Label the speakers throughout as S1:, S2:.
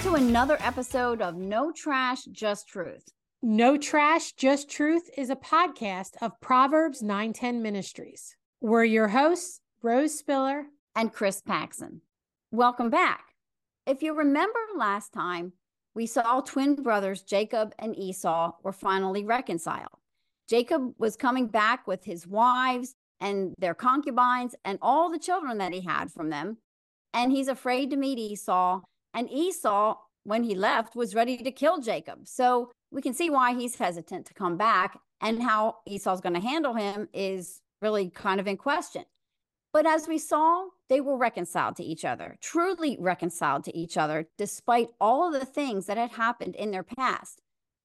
S1: to another episode of No Trash, Just Truth.
S2: No Trash, Just Truth is a podcast of Proverbs 910 Ministries. We're your hosts, Rose Spiller
S1: and Chris Paxson. Welcome back. If you remember last time, we saw twin brothers Jacob and Esau were finally reconciled. Jacob was coming back with his wives and their concubines and all the children that he had from them. And he's afraid to meet Esau. And Esau, when he left, was ready to kill Jacob. So we can see why he's hesitant to come back, and how Esau's going to handle him is really kind of in question. But as we saw, they were reconciled to each other, truly reconciled to each other, despite all of the things that had happened in their past.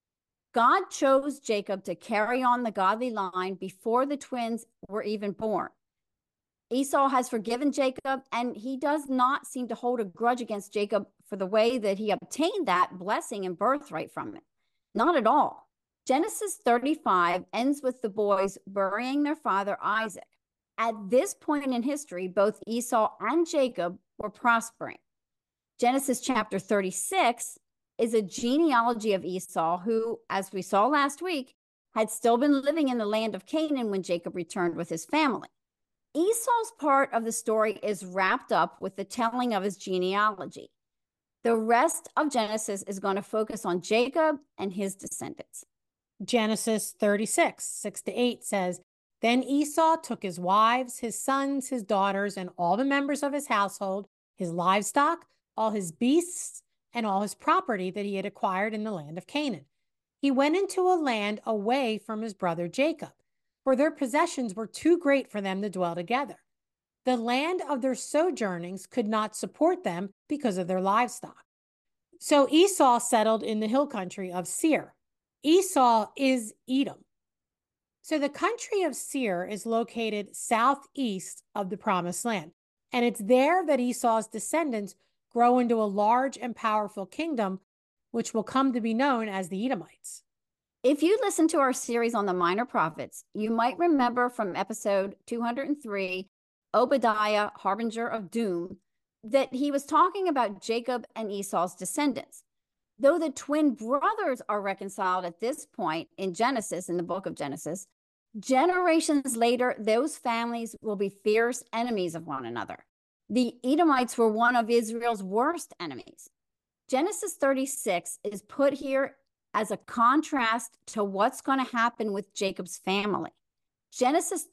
S1: God chose Jacob to carry on the godly line before the twins were even born. Esau has forgiven Jacob, and he does not seem to hold a grudge against Jacob for the way that he obtained that blessing and birthright from it. Not at all. Genesis 35 ends with the boys burying their father Isaac. At this point in history, both Esau and Jacob were prospering. Genesis chapter 36 is a genealogy of Esau, who, as we saw last week, had still been living in the land of Canaan when Jacob returned with his family. Esau's part of the story is wrapped up with the telling of his genealogy. The rest of Genesis is going to focus on Jacob and his descendants.
S2: Genesis 36, 6-8 says, Then Esau took his wives, his sons, his daughters, and all the members of his household, his livestock, all his beasts, and all his property that he had acquired in the land of Canaan. He went into a land away from his brother Jacob, for their possessions were too great for them to dwell together. The land of their sojournings could not support them because of their livestock. So Esau settled in the hill country of Seir. Esau is Edom. So the country of Seir is located southeast of the Promised Land, and it's there that Esau's descendants grow into a large and powerful kingdom, which will come to be known as the Edomites.
S1: If you listen to our series on the minor prophets, you might remember from episode 203, Obadiah, Harbinger of Doom, that he was talking about Jacob and Esau's descendants. Though the twin brothers are reconciled at this point in Genesis, in the book of Genesis, generations later, those families will be fierce enemies of one another. The Edomites were one of Israel's worst enemies. Genesis 36 is put here as a contrast to what's going to happen with Jacob's family. Genesis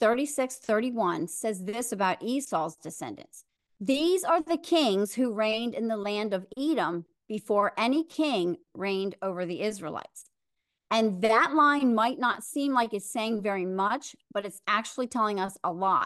S1: 36:31 says this about Esau's descendants. These are the kings who reigned in the land of Edom before any king reigned over the Israelites. And that line might not seem like it's saying very much, but it's actually telling us a lot.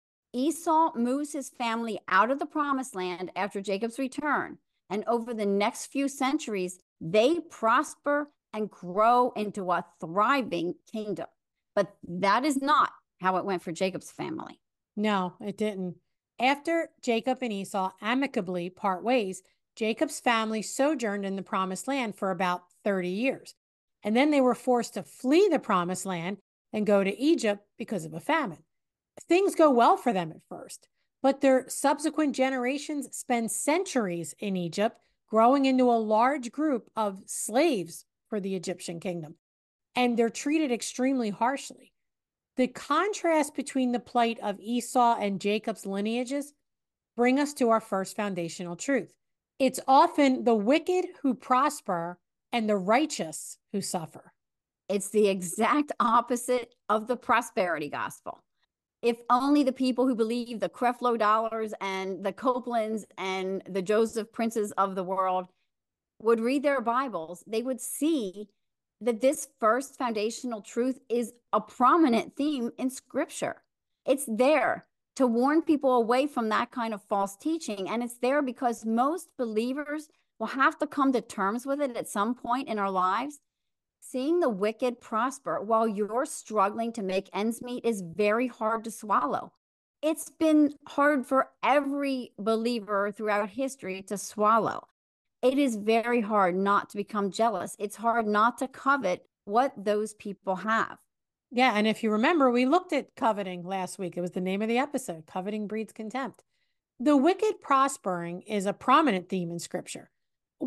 S1: Esau moves his family out of the Promised Land after Jacob's return, and over the next few centuries, they prosper and grow into a thriving kingdom. But that is not how it went for Jacob's family.
S2: No, it didn't. After Jacob and Esau amicably part ways, Jacob's family sojourned in the Promised Land for about 30 years. And then they were forced to flee the Promised Land and go to Egypt because of a famine. Things go well for them at first, but their subsequent generations spend centuries in Egypt, growing into a large group of slaves for the Egyptian kingdom, and they're treated extremely harshly. The contrast between the plight of Esau and Jacob's lineages bring us to our first foundational truth. It's often the wicked who prosper and the righteous who suffer.
S1: It's the exact opposite of the prosperity gospel. If only the people who believe the Creflo Dollars and the Copelands and the Joseph Princes of the world would read their Bibles, they would see that this first foundational truth is a prominent theme in Scripture. It's there to warn people away from that kind of false teaching, and it's there because most believers will have to come to terms with it at some point in our lives. Seeing the wicked prosper while you're struggling to make ends meet is very hard to swallow. It's been hard for every believer throughout history to swallow. It is very hard not to become jealous. It's hard not to covet what those people have.
S2: Yeah, and if you remember, we looked at coveting last week. It was the name of the episode, Coveting Breeds Contempt. The wicked prospering is a prominent theme in Scripture.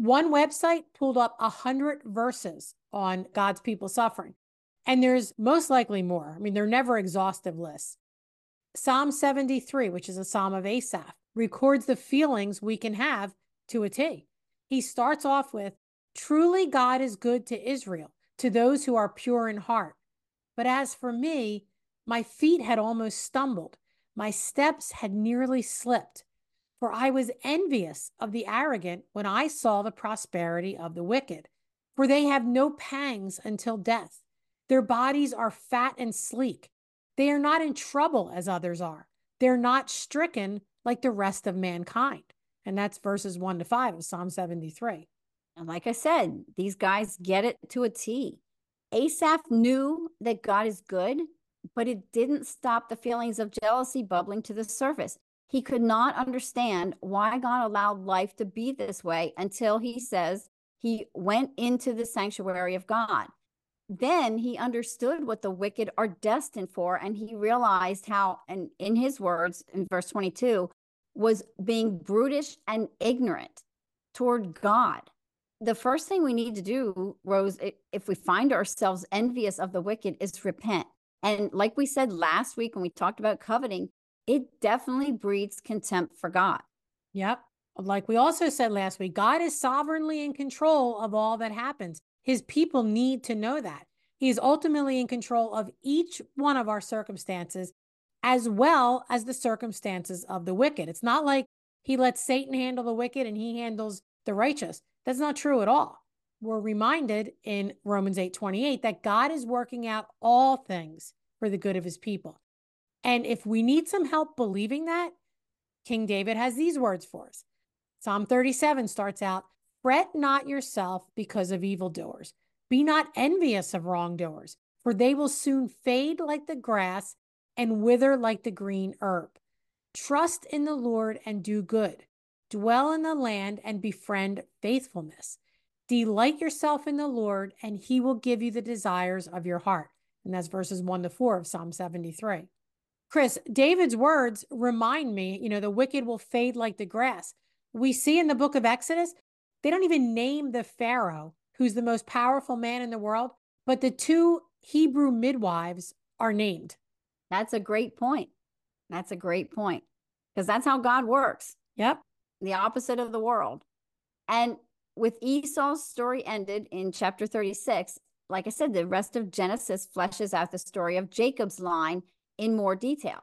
S2: One website pulled up 100 verses on God's people suffering, and there's most likely more. I mean, they're never exhaustive lists. Psalm 73, which is a psalm of Asaph, records the feelings we can have to a T. He starts off with, "Truly God is good to Israel, to those who are pure in heart. But as for me, my feet had almost stumbled. My steps had nearly slipped. For I was envious of the arrogant when I saw the prosperity of the wicked. For they have no pangs until death. Their bodies are fat and sleek. They are not in trouble as others are. They're not stricken like the rest of mankind." And that's verses 1-5 of Psalm 73.
S1: And like I said, these guys get it to a T. Asaph knew that God is good, but it didn't stop the feelings of jealousy bubbling to the surface. He could not understand why God allowed life to be this way until he says he went into the sanctuary of God. Then he understood what the wicked are destined for, and he realized how, and in his words, in verse 22, was being brutish and ignorant toward God. The first thing we need to do, Rose, if we find ourselves envious of the wicked, is repent. And like we said last week when we talked about coveting, it definitely breeds contempt for God.
S2: Yep. Like we also said last week, God is sovereignly in control of all that happens. His people need to know that. He is ultimately in control of each one of our circumstances, as well as the circumstances of the wicked. It's not like he lets Satan handle the wicked and he handles the righteous. That's not true at all. We're reminded in Romans 8:28 that God is working out all things for the good of his people. And if we need some help believing that, King David has these words for us. Psalm 37 starts out, "Fret not yourself because of evildoers. Be not envious of wrongdoers, for they will soon fade like the grass and wither like the green herb. Trust in the Lord and do good. Dwell in the land and befriend faithfulness. Delight yourself in the Lord, and he will give you the desires of your heart." And that's verses 1-4 of Psalm 73. Chris, David's words remind me, the wicked will fade like the grass. We see in the book of Exodus, they don't even name the Pharaoh, who's the most powerful man in the world, but the 2 Hebrew midwives are named.
S1: That's a great point. That's a great point, because that's how God works.
S2: Yep.
S1: The opposite of the world. And with Esau's story ended in chapter 36, like I said, the rest of Genesis fleshes out the story of Jacob's line in more detail.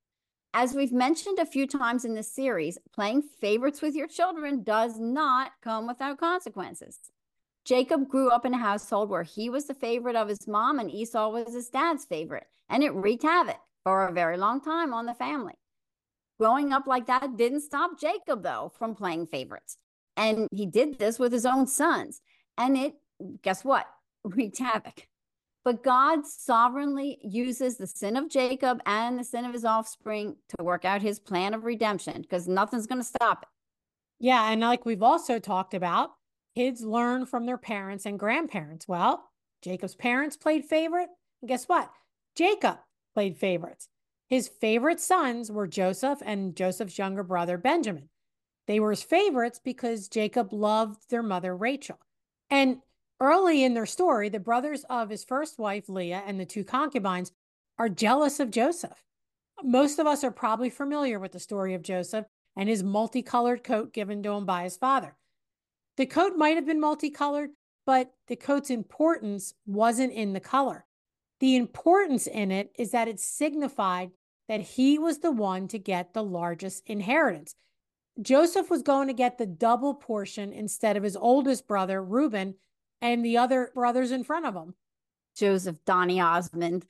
S1: As we've mentioned a few times in this series, playing favorites with your children does not come without consequences. Jacob grew up in a household where he was the favorite of his mom and Esau was his dad's favorite, and it wreaked havoc for a very long time on the family. Growing up like that didn't stop Jacob, though, from playing favorites. And he did this with his own sons. And it, guess what? Wreaked havoc. But God sovereignly uses the sin of Jacob and the sin of his offspring to work out his plan of redemption, because nothing's going to stop it.
S2: Yeah, and like we've also talked about, kids learn from their parents and grandparents. Well, Jacob's parents played favorite. And guess what? Jacob played favorites. His favorite sons were Joseph and Joseph's younger brother, Benjamin. They were his favorites because Jacob loved their mother, Rachel. And early in their story, the brothers of his first wife, Leah, and the 2 concubines are jealous of Joseph. Most of us are probably familiar with the story of Joseph and his multicolored coat given to him by his father. The coat might have been multicolored, but the coat's importance wasn't in the color. The importance in it is that it signified that he was the one to get the largest inheritance. Joseph was going to get the double portion instead of his oldest brother, Reuben, and the other brothers in front of him.
S1: Joseph, Donny Osmond.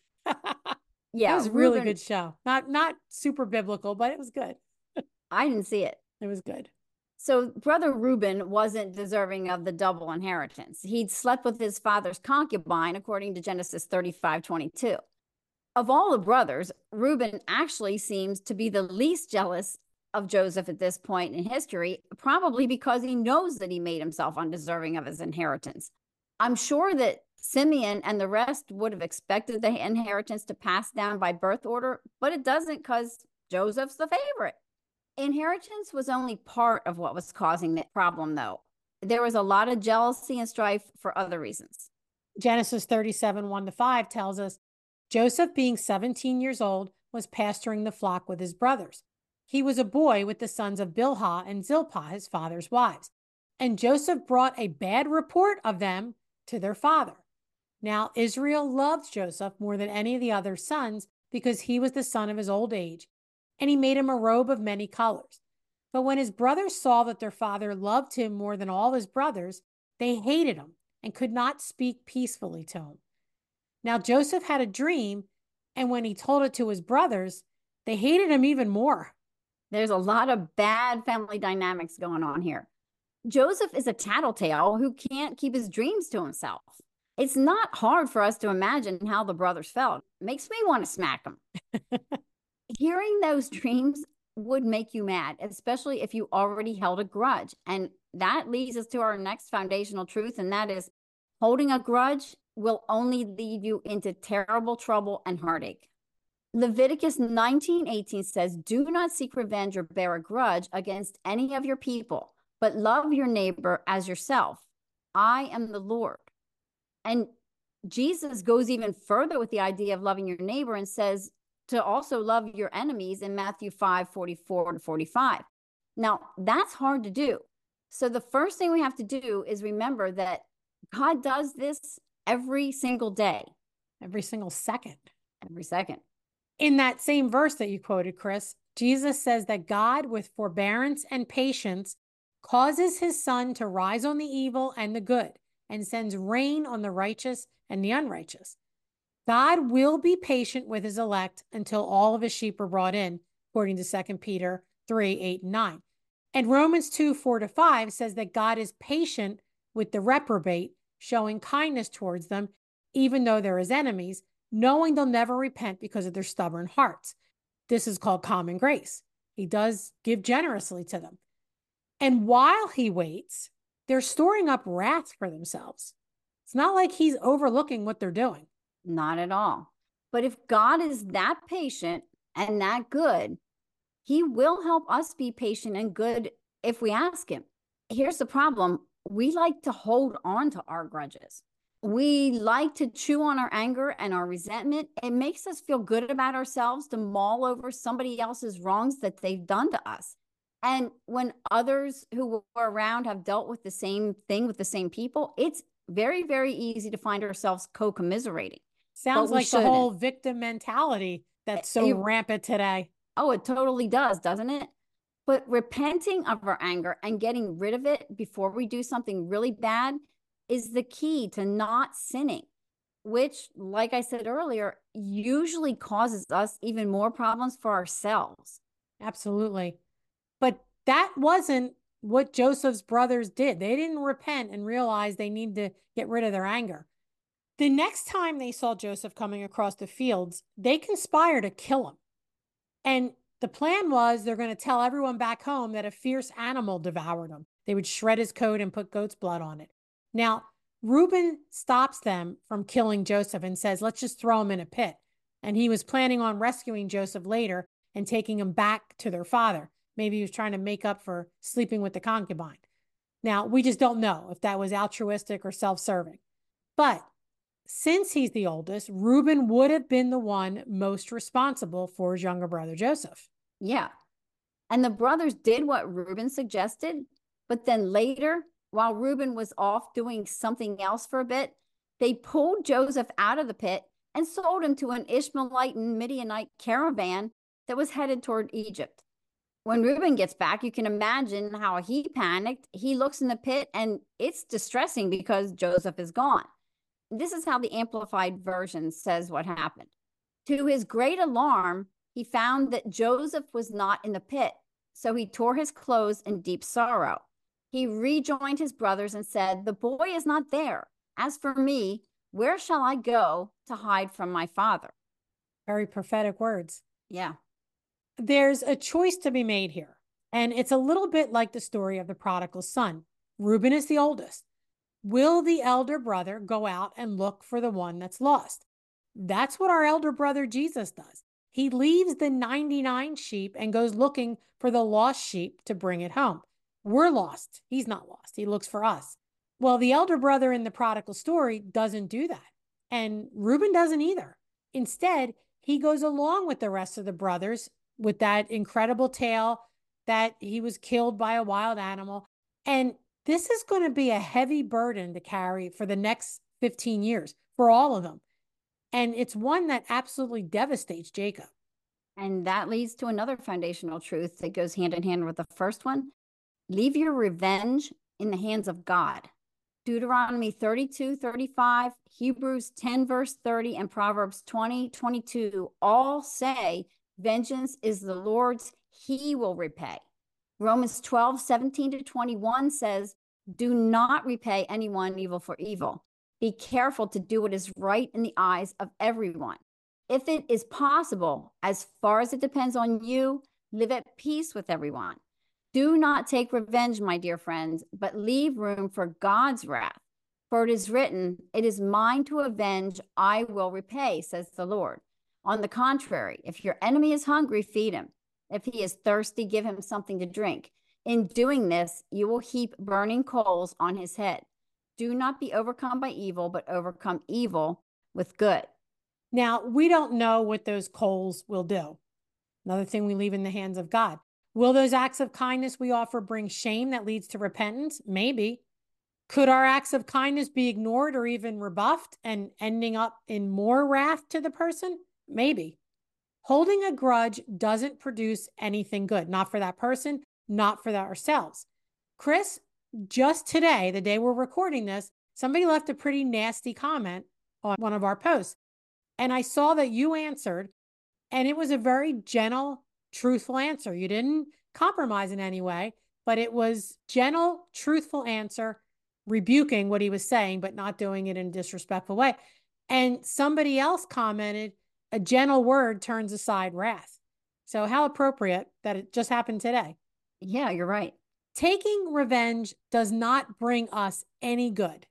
S2: Yeah, it was a really good show. Not super biblical, but it was good.
S1: I didn't see it.
S2: It was good.
S1: So brother Reuben wasn't deserving of the double inheritance. He'd slept with his father's concubine, according to Genesis 35:22. Of all the brothers, Reuben actually seems to be the least jealous of Joseph at this point in history, probably because he knows that he made himself undeserving of his inheritance. I'm sure that Simeon and the rest would have expected the inheritance to pass down by birth order, but it doesn't because Joseph's the favorite. Inheritance was only part of what was causing the problem, though. There was a lot of jealousy and strife for other reasons.
S2: Genesis 37, 1-5 tells us Joseph, being 17 years old, was pasturing the flock with his brothers. He was a boy with the sons of Bilhah and Zilpah, his father's wives. And Joseph brought a bad report of them to their father. Now, Israel loved Joseph more than any of the other sons because he was the son of his old age, and he made him a robe of many colors. But when his brothers saw that their father loved him more than all his brothers, they hated him and could not speak peacefully to him. Now, Joseph had a dream, and when he told it to his brothers, they hated him even more.
S1: There's a lot of bad family dynamics going on here. Joseph is a tattletale who can't keep his dreams to himself. It's not hard for us to imagine how the brothers felt. It makes me want to smack them. Hearing those dreams would make you mad, especially if you already held a grudge. And that leads us to our next foundational truth, and that is holding a grudge will only lead you into terrible trouble and heartache. Leviticus 19:18 says, "Do not seek revenge or bear a grudge against any of your people, but love your neighbor as yourself. I am the Lord." And Jesus goes even further with the idea of loving your neighbor and says to also love your enemies in Matthew 5:44-45. Now, that's hard to do. So the first thing we have to do is remember that God does this every single day.
S2: Every single second.
S1: Every second.
S2: In that same verse that you quoted, Chris, Jesus says that God, with forbearance and patience, causes his sun to rise on the evil and the good, and sends rain on the righteous and the unrighteous. God will be patient with his elect until all of his sheep are brought in, according to 2 Peter 3:8-9. And Romans 2:4-5 says that God is patient with the reprobate, showing kindness towards them, even though they're his enemies, knowing they'll never repent because of their stubborn hearts. This is called common grace. He does give generously to them. And while he waits, they're storing up wrath for themselves. It's not like he's overlooking what they're doing.
S1: Not at all. But if God is that patient and that good, he will help us be patient and good if we ask him. Here's the problem. We like to hold on to our grudges. We like to chew on our anger and our resentment. It makes us feel good about ourselves to mull over somebody else's wrongs that they've done to us. And when others who were around have dealt with the same thing with the same people, it's very, very easy to find ourselves co-commiserating.
S2: Sounds like the whole victim mentality that's so rampant today.
S1: Oh, it totally does, doesn't it? But repenting of our anger and getting rid of it before we do something really bad is the key to not sinning, which, like I said earlier, usually causes us even more problems for ourselves.
S2: Absolutely. But that wasn't what Joseph's brothers did. They didn't repent and realize they need to get rid of their anger. The next time they saw Joseph coming across the fields, they conspired to kill him. And the plan was they're going to tell everyone back home that a fierce animal devoured him. They would shred his coat and put goat's blood on it. Now, Reuben stops them from killing Joseph and says, let's just throw him in a pit. And he was planning on rescuing Joseph later and taking him back to their father. Maybe he was trying to make up for sleeping with the concubine. Now, we just don't know if that was altruistic or self-serving. But since he's the oldest, Reuben would have been the one most responsible for his younger brother, Joseph.
S1: Yeah. And the brothers did what Reuben suggested, but then later, while Reuben was off doing something else for a bit, they pulled Joseph out of the pit and sold him to an Ishmaelite and Midianite caravan that was headed toward Egypt. When Reuben gets back, you can imagine how he panicked. He looks in the pit and it's distressing because Joseph is gone. This is how the Amplified Version says what happened. To his great alarm, he found that Joseph was not in the pit, so he tore his clothes in deep sorrow. He rejoined his brothers and said, "The boy is not there. As for me, where shall I go to hide from my father?"
S2: Very prophetic words.
S1: Yeah.
S2: There's a choice to be made here, and it's a little bit like the story of the prodigal son. Reuben is the oldest. Will the elder brother go out and look for the one that's lost? That's what our elder brother Jesus does. He leaves the 99 sheep and goes looking for the lost sheep to bring it home. We're lost. He's not lost. He looks for us. Well, the elder brother in the prodigal story doesn't do that. And Reuben doesn't either. Instead, he goes along with the rest of the brothers with that incredible tale that he was killed by a wild animal. And this is going to be a heavy burden to carry for the next 15 years for all of them. And it's one that absolutely devastates Jacob.
S1: And that leads to another foundational truth that goes hand in hand with the first one. Leave your revenge in the hands of God. Deuteronomy 32:35, Hebrews 10, verse 30, and Proverbs 20:22 all say, vengeance is the Lord's, he will repay. Romans 12:17-21 says, do not repay anyone evil for evil. Be careful to do what is right in the eyes of everyone. If it is possible, as far as it depends on you, live at peace with everyone. Do not take revenge, my dear friends, but leave room for God's wrath. For it is written, it is mine to avenge, I will repay, says the Lord. On the contrary, if your enemy is hungry, feed him. If he is thirsty, give him something to drink. In doing this, you will heap burning coals on his head. Do not be overcome by evil, but overcome evil with good.
S2: Now, we don't know what those coals will do. Another thing we leave in the hands of God. Will those acts of kindness we offer bring shame that leads to repentance? Maybe. Could our acts of kindness be ignored or even rebuffed and ending up in more wrath to the person? Maybe. Holding a grudge doesn't produce anything good, not for that person, not for ourselves. Chris, just today, the day we're recording this, somebody left a pretty nasty comment on one of our posts. And I saw that you answered, and it was a very gentle, truthful answer. You didn't compromise in any way, but it was gentle, truthful answer, rebuking what he was saying, but not doing it in a disrespectful way. And somebody else commented, a gentle word turns aside wrath. So how appropriate that it just happened today.
S1: Yeah, you're right.
S2: Taking revenge does not bring us any good.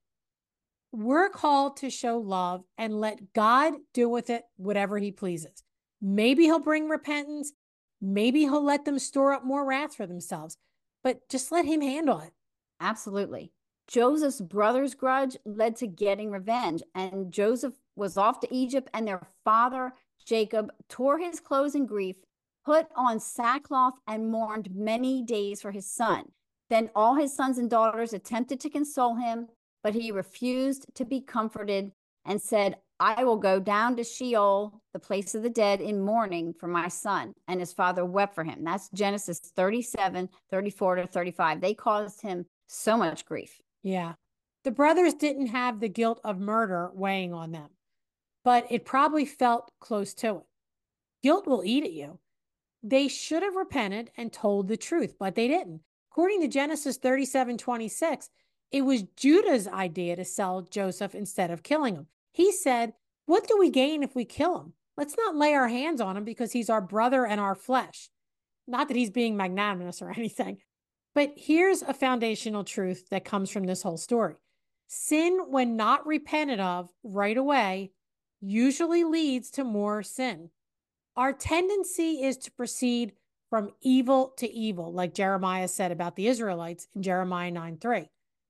S2: We're called to show love and let God do with it whatever he pleases. Maybe he'll bring repentance. Maybe he'll let them store up more wrath for themselves, but just let him handle it.
S1: Absolutely. Joseph's brother's grudge led to getting revenge, and Joseph was off to Egypt, and their father, Jacob, tore his clothes in grief, put on sackcloth, and mourned many days for his son. Then all his sons and daughters attempted to console him, but he refused to be comforted and said, I will go down to Sheol, the place of the dead, in mourning for my son. And his father wept for him. That's Genesis 37:34-35. They caused him so much grief.
S2: Yeah. The brothers didn't have the guilt of murder weighing on them, but it probably felt close to it. Guilt will eat at you. They should have repented and told the truth, but they didn't. According to Genesis 37:26, it was Judah's idea to sell Joseph instead of killing him. He said, what do we gain if we kill him? Let's not lay our hands on him because he's our brother and our flesh. Not that he's being magnanimous or anything. But here's a foundational truth that comes from this whole story. Sin, when not repented of right away, usually leads to more sin. Our tendency is to proceed from evil to evil, like Jeremiah said about the Israelites in Jeremiah 9:3.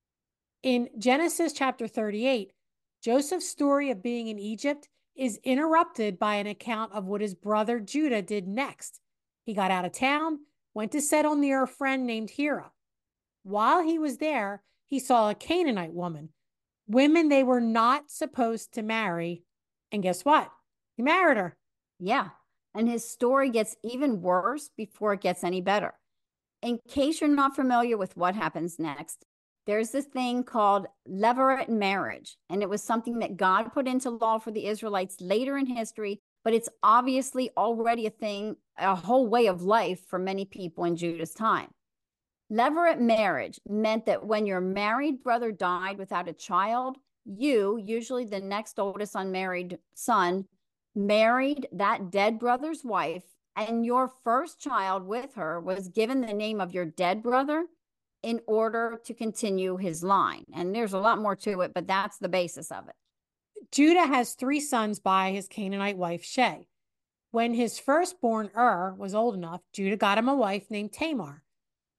S2: In Genesis chapter 38, Joseph's story of being in Egypt is interrupted by an account of what his brother Judah did next. He got out of town, went to settle near a friend named Hira. While he was there, he saw a Canaanite woman, women they were not supposed to marry. And guess what? He married her.
S1: Yeah. And his story gets even worse before it gets any better. In case you're not familiar with what happens next, there's this thing called levirate marriage. And it was something that God put into law for the Israelites later in history, but it's obviously already a thing, a whole way of life for many people in Judah's time. Levirate marriage meant that when your married brother died without a child, you, usually the next oldest unmarried son, married that dead brother's wife, and your first child with her was given the name of your dead brother in order to continue his line. And there's a lot more to it, but that's the basis of it.
S2: Judah has 3 sons by his Canaanite wife, Shay. When his firstborn, was old enough, Judah got him a wife named Tamar.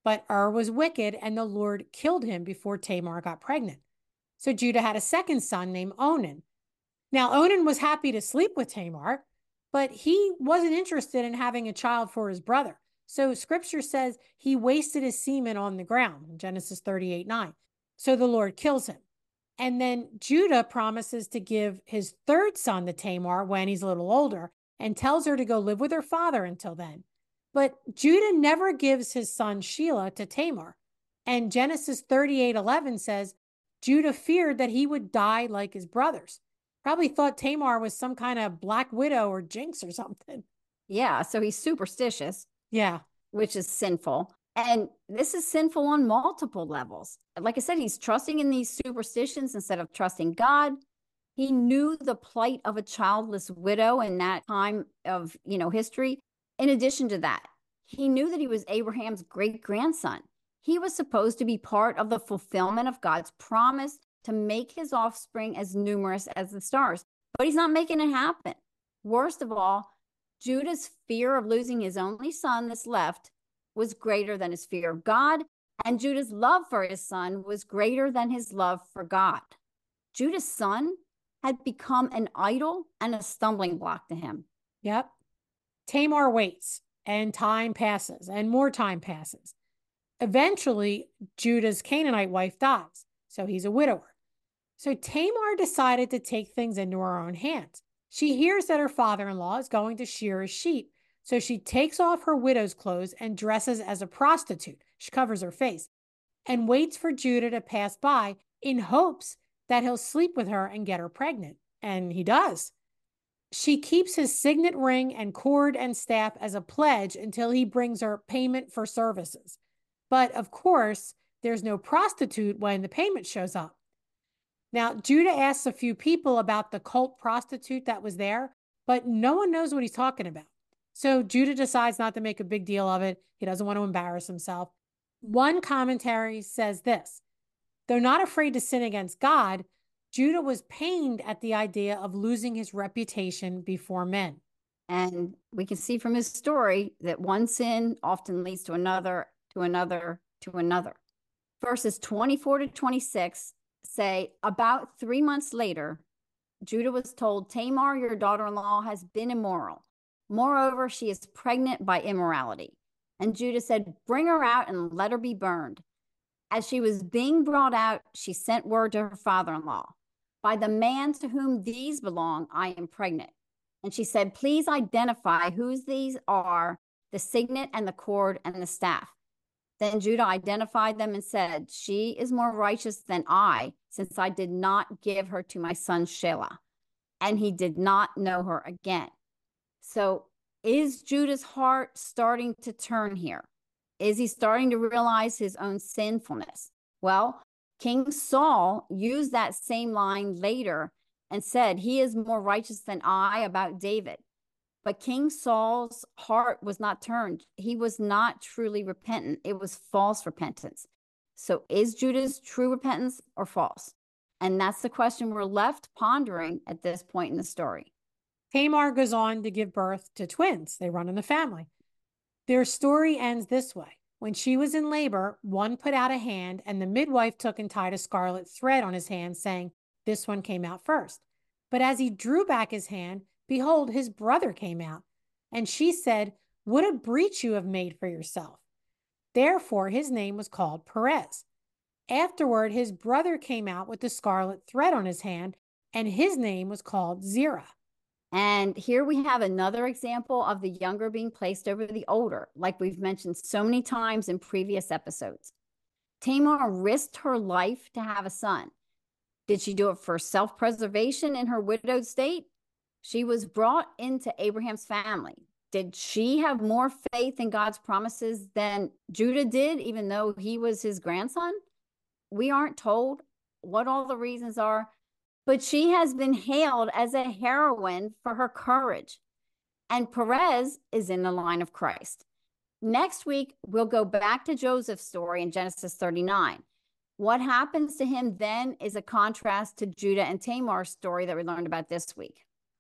S2: But was wicked, and the Lord killed him before Tamar got pregnant. So Judah had a second son named Onan. Now, Onan was happy to sleep with Tamar, but he wasn't interested in having a child for his brother. So scripture says he wasted his semen on the ground, Genesis 38:9. So the Lord kills him. And then Judah promises to give his third son to Tamar when he's a little older and tells her to go live with her father until then. But Judah never gives his son Shelah to Tamar. And Genesis 38:11 says, Judah feared that he would die like his brothers. Probably thought Tamar was some kind of black widow or jinx or something.
S1: Yeah, so he's superstitious.
S2: Yeah.
S1: Which is sinful. And this is sinful on multiple levels. Like I said, he's trusting in these superstitions instead of trusting God. He knew the plight of a childless widow in that time of, history. In addition to that, he knew that he was Abraham's great-grandson. He was supposed to be part of the fulfillment of God's promise to make his offspring as numerous as the stars. But he's not making it happen. Worst of all, Judah's fear of losing his only son that's left was greater than his fear of God, and Judah's love for his son was greater than his love for God. Judah's son had become an idol and a stumbling block to him.
S2: Yep. Tamar waits, and time passes, and more time passes. Eventually, Judah's Canaanite wife dies, so he's a widower. So Tamar decided to take things into her own hands. She hears that her father-in-law is going to shear his sheep, so she takes off her widow's clothes and dresses as a prostitute. She covers her face and waits for Judah to pass by in hopes that he'll sleep with her and get her pregnant. And he does. She keeps his signet ring and cord and staff as a pledge until he brings her payment for services. But of course, there's no prostitute when the payment shows up. Now, Judah asks a few people about the cult prostitute that was there, but no one knows what he's talking about. So Judah decides not to make a big deal of it. He doesn't want to embarrass himself. One commentary says this: though not afraid to sin against God, Judah was pained at the idea of losing his reputation before men.
S1: And we can see from his story that one sin often leads to another, to another, to another. Verses 24 to 26 say, about 3 months later, Judah was told, Tamar, your daughter-in-law, has been immoral. Moreover, she is pregnant by immorality. And Judah said, bring her out and let her be burned. As she was being brought out, she sent word to her father-in-law, by the man to whom these belong, I am pregnant. And she said, please identify whose these are, the signet and the cord and the staff. Then Judah identified them and said, she is more righteous than I, since I did not give her to my son Shelah. And he did not know her again. So is Judah's heart starting to turn here? Is he starting to realize his own sinfulness? Well, King Saul used that same line later and said, he is more righteous than I about David. But King Saul's heart was not turned. He was not truly repentant. It was false repentance. So is Judah's true repentance or false? And that's the question we're left pondering at this point in the story.
S2: Tamar goes on to give birth to twins. They run in the family. Their story ends this way. When she was in labor, one put out a hand, and the midwife took and tied a scarlet thread on his hand, saying, this one came out first. But as he drew back his hand, behold, his brother came out. And she said, what a breach you have made for yourself. Therefore, his name was called Perez. Afterward, his brother came out with the scarlet thread on his hand, and his name was called Zerah.
S1: And here we have another example of the younger being placed over the older, like we've mentioned so many times in previous episodes. Tamar risked her life to have a son. Did she do it for self-preservation in her widowed state? She was brought into Abraham's family. Did she have more faith in God's promises than Judah did, even though he was his grandson? We aren't told what all the reasons are, but she has been hailed as a heroine for her courage. And Perez is in the line of Christ. Next week, we'll go back to Joseph's story in Genesis 39. What happens to him then is a contrast to Judah and Tamar's story that we learned about this week.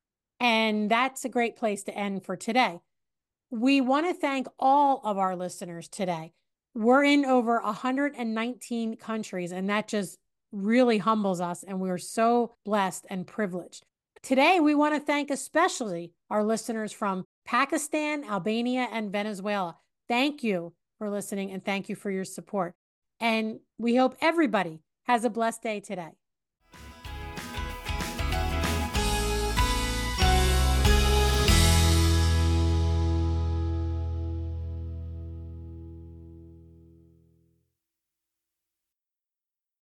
S2: And that's a great place to end for today. We want to thank all of our listeners today. We're in over 119 countries, and that just really humbles us. And we're so blessed and privileged. Today, we want to thank especially our listeners from Pakistan, Albania, and Venezuela. Thank you for listening, and thank you for your support. And we hope everybody has a blessed day today.